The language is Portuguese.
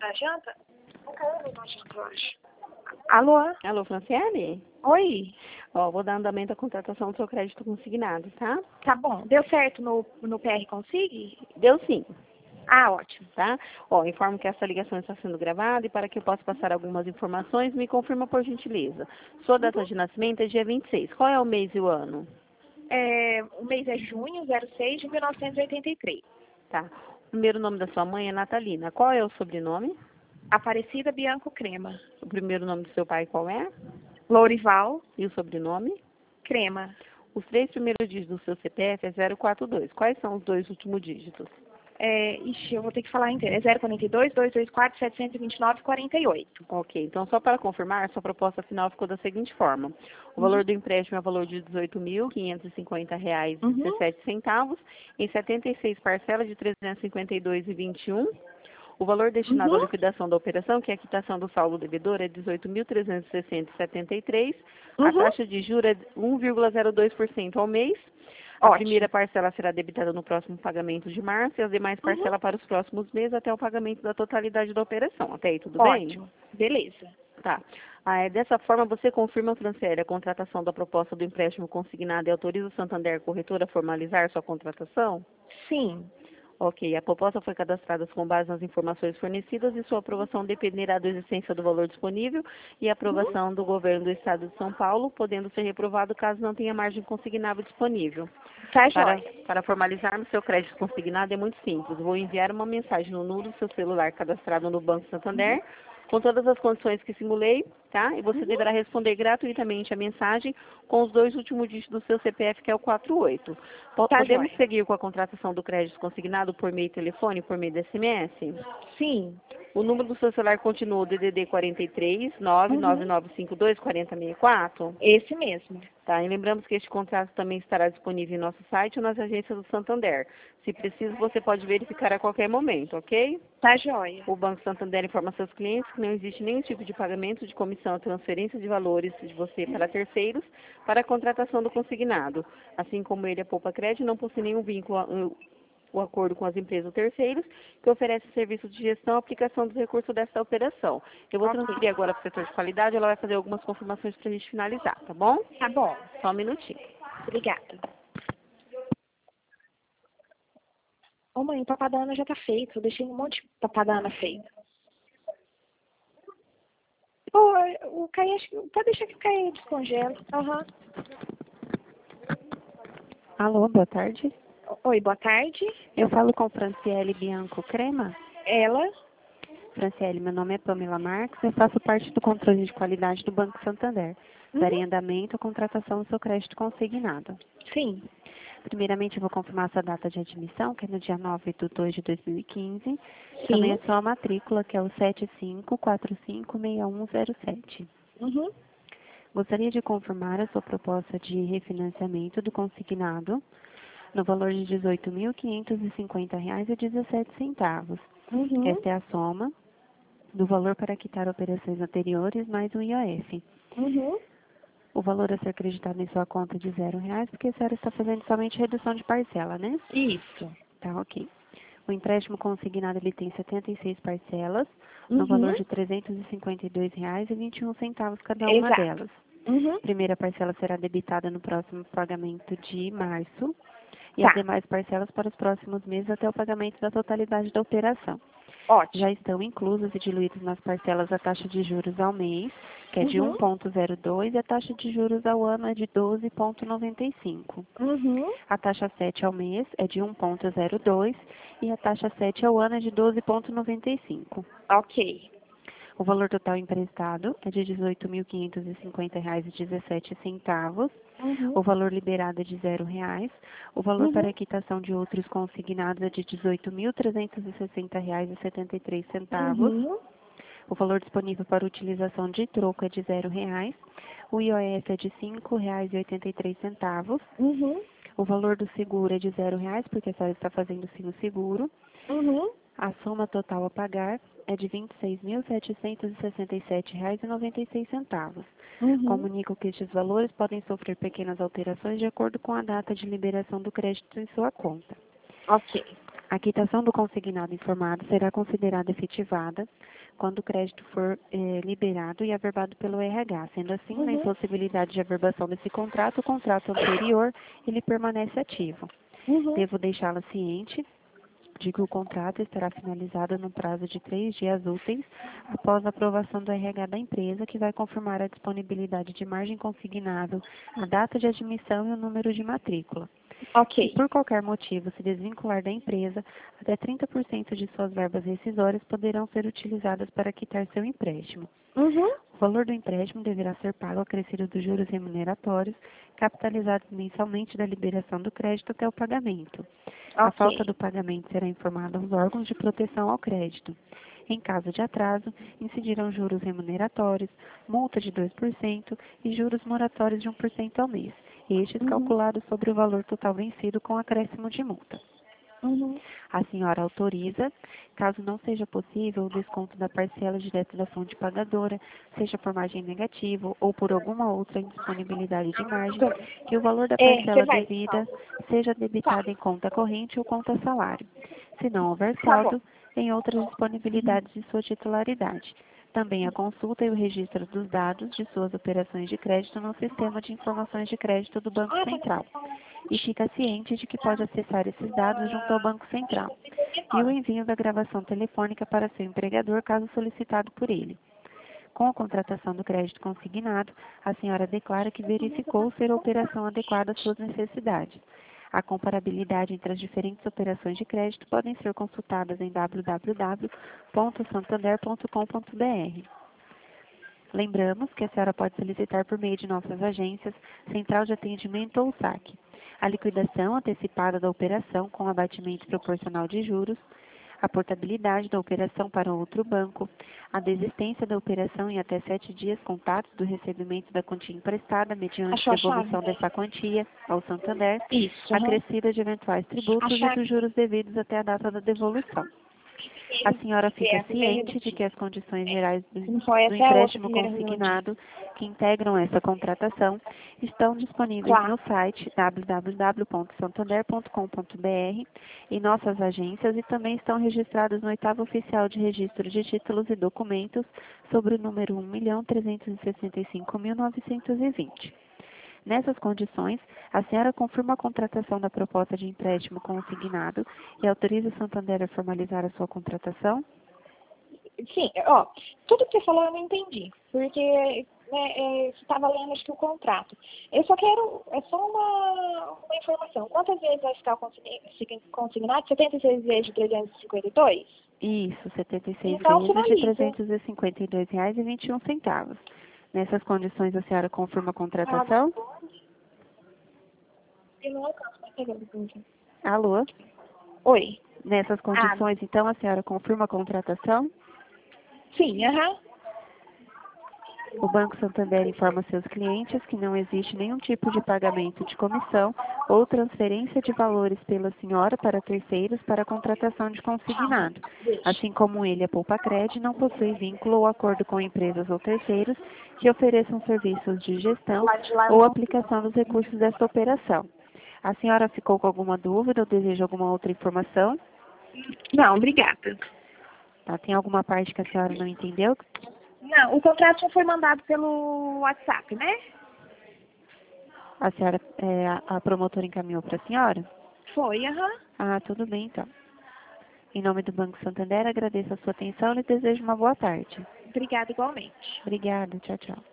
Da janta? Não quero da janta, eu acho. Alô? Alô, Franciele? Oi? Ó, vou dar andamento à contratação do seu crédito consignado, tá? Tá bom. Deu certo no PR Consigue? Deu sim, Ah, ótimo. tá? Ó, informo que essa ligação está sendo gravada e para que eu possa passar algumas informações, me confirma por gentileza. Sua data de nascimento é dia 26. Qual é o mês e o ano? O mês é junho 06 de 1983. Tá. O primeiro nome da sua mãe é Natalina. Qual é o sobrenome? Aparecida Bianco Crema. O primeiro nome do seu pai qual é? Lourival E o sobrenome? Crema. Os 3 primeiros dígitos do seu CPF é 042. Quais são os 2 últimos dígitos? Eu vou ter que falar inteiro. É 042 224 729 48. Ok, então só para confirmar, sua proposta final ficou da seguinte forma. O valor do empréstimo é o valor de R$ 18.550,17, em 76 parcelas de R$ 352,21. O valor destinado à liquidação da operação, que é a quitação do saldo devedor, é R$ 18.360,73. A taxa de juros é 1,02% ao mês. A primeira parcela será debitada no próximo pagamento de março e as demais parcelas para os próximos meses até o pagamento da totalidade da operação. Até aí, tudo bem? Ótimo. Beleza. Tá. Dessa forma, você confirma, Franciele, a contratação da proposta do empréstimo consignado e autoriza o Santander Corretora a formalizar sua contratação? Sim. Ok, a proposta foi cadastrada com base nas informações fornecidas e sua aprovação dependerá da existência do valor disponível e aprovação do governo do Estado de São Paulo, podendo ser reprovado caso não tenha margem consignável disponível. Tá jóia. Para formalizarmos seu crédito consignado é muito simples. Vou enviar uma mensagem no número do seu celular cadastrado no Banco Santander, com todas as condições que simulei, tá? E você deverá responder gratuitamente a mensagem com os 2 últimos dígitos do seu CPF, que é o 48. Podemos seguir com a contratação do crédito consignado por meio de telefone, por meio de SMS? Sim. O número do seu celular continua o DDD 43 99952 4064? Esse mesmo. Tá, e lembramos que este contrato também estará disponível em nosso site ou nas agências do Santander. Se preciso, você pode verificar a qualquer momento, ok? Tá jóia. O Banco Santander informa seus clientes que não existe nenhum tipo de pagamento de comissão ou transferência de valores de você para terceiros para a contratação do consignado. Assim como ele, a Poupa Crédito, não possui nenhum vínculo o acordo com as empresas ou terceiros que oferecem serviço de gestão e aplicação dos recursos dessa operação. Eu vou transferir agora para o setor de qualidade, ela vai fazer algumas confirmações para a gente finalizar, tá bom? Tá bom. Só um minutinho. Obrigada. Ô mãe, o papá da Ana já tá feito. Eu deixei um monte de papá da Ana feito. O Caio, pode deixar que o Caio descongela. Alô, boa tarde. Oi, boa tarde. Eu falo com Franciele Bianco Crema. Ela? Franciele, meu nome é Pamela Marques, eu faço parte do controle de qualidade do Banco Santander. Darei andamento à contratação do seu crédito consignado. Sim. Primeiramente, eu vou confirmar sua data de admissão, que é no dia 9 de 2 de 2015. Sim. Também a sua matrícula, que é o 75456107. Gostaria de confirmar a sua proposta de refinanciamento do consignado no valor de R$ 18.550,17. Esta é a soma do valor para quitar operações anteriores mais o IOF. O valor a ser acreditado em sua conta é de R$ 0, porque a senhora está fazendo somente redução de parcela, né? Isso. Tá, ok. O empréstimo consignado ele tem 76 parcelas, no valor de R$ 352,21 cada uma delas. A primeira parcela será debitada no próximo pagamento de março e as demais parcelas para os próximos meses até o pagamento da totalidade da operação. Ótimo. Já estão inclusas e diluídas nas parcelas a taxa de juros ao mês, que é de 1,02, e a taxa de juros ao ano é de 12,95. A taxa 7 ao mês é de 1,02 e a taxa 7 ao ano é de 12,95. Ok. O valor total emprestado é de R$ 18.550,17. O valor liberado é de R$ 0. O valor para a quitação de outros consignados é de R$ 18.360,73. O valor disponível para utilização de troco é de R$ 0. O IOF é de R$ 5,83. O valor do seguro é de R$ 0, porque a senhora está fazendo sim o seguro. A soma total a pagar é de R$ 26.767,96. Comunico que estes valores podem sofrer pequenas alterações de acordo com a data de liberação do crédito em sua conta. Ok. A quitação do consignado informado será considerada efetivada quando o crédito for liberado e averbado pelo RH. Sendo assim, na impossibilidade de averbação desse contrato, o contrato anterior ele permanece ativo. Devo deixá-la ciente de que o contrato estará finalizado no prazo de 3 dias úteis após a aprovação do RH da empresa, que vai confirmar a disponibilidade de margem consignável, a data de admissão e o número de matrícula. Ok. Se por qualquer motivo se desvincular da empresa, até 30% de suas verbas rescisórias poderão ser utilizadas para quitar seu empréstimo. O valor do empréstimo deverá ser pago acrescido dos juros remuneratórios, capitalizados mensalmente da liberação do crédito até o pagamento. A falta do pagamento será informada aos órgãos de proteção ao crédito. Em caso de atraso, incidirão juros remuneratórios, multa de 2% e juros moratórios de 1% ao mês, estes calculados sobre o valor total vencido com acréscimo de multa. A senhora autoriza, caso não seja possível, o desconto da parcela direta da fonte pagadora, seja por margem negativa ou por alguma outra indisponibilidade de margem, que o valor da parcela devida seja debitado em conta corrente ou conta salário, se não houver saldo, em outras disponibilidades de sua titularidade. Também a consulta e o registro dos dados de suas operações de crédito no Sistema de Informações de Crédito do Banco Central. E fica ciente de que pode acessar esses dados junto ao Banco Central. E o envio da gravação telefônica para seu empregador, caso solicitado por ele. Com a contratação do crédito consignado, a senhora declara que verificou ser a operação adequada às suas necessidades. A comparabilidade entre as diferentes operações de crédito podem ser consultadas em www.santander.com.br. Lembramos que a senhora pode solicitar por meio de nossas agências, Central de Atendimento ou SAC, a liquidação antecipada da operação com abatimento proporcional de juros, a portabilidade da operação para outro banco, a desistência da operação em até 7 dias contados do recebimento da quantia emprestada mediante devolução dessa quantia ao Santander, acrescida de eventuais tributos e dos juros devidos até a data da devolução. A senhora fica ciente de que as condições gerais do empréstimo consignado que integram essa contratação estão disponíveis no site www.santander.com.br, em nossas agências e também estão registradas no 8º Oficial de Registro de Títulos e Documentos sobre o número 1.365.920. Nessas condições, a senhora confirma a contratação da proposta de empréstimo consignado e autoriza o Santander a formalizar a sua contratação? Sim, tudo que você falou eu não entendi, porque você estava lendo acho que o contrato. Eu só quero, é só uma informação. Quantas vezes vai ficar consignado? 76 vezes de 352? Isso, 76 então, vezes de R$ 352,21. Nessas condições, a senhora confirma a contratação? Alô? Oi. Nessas condições, então, a senhora confirma a contratação? Sim, O Banco Santander informa seus clientes que não existe nenhum tipo de pagamento de comissão ou transferência de valores pela senhora para terceiros para a contratação de consignado. Assim como ele, a Poupacred, não possui vínculo ou acordo com empresas ou terceiros que ofereçam serviços de gestão ou aplicação dos recursos desta operação. A senhora ficou com alguma dúvida ou deseja alguma outra informação? Não, obrigada. Tá, tem alguma parte que a senhora não entendeu? Não, o contrato já foi mandado pelo WhatsApp, né? A senhora, a promotora encaminhou para a senhora? Foi, Ah, tudo bem, então. Em nome do Banco Santander, agradeço a sua atenção e desejo uma boa tarde. Obrigada igualmente. Obrigada, tchau, tchau.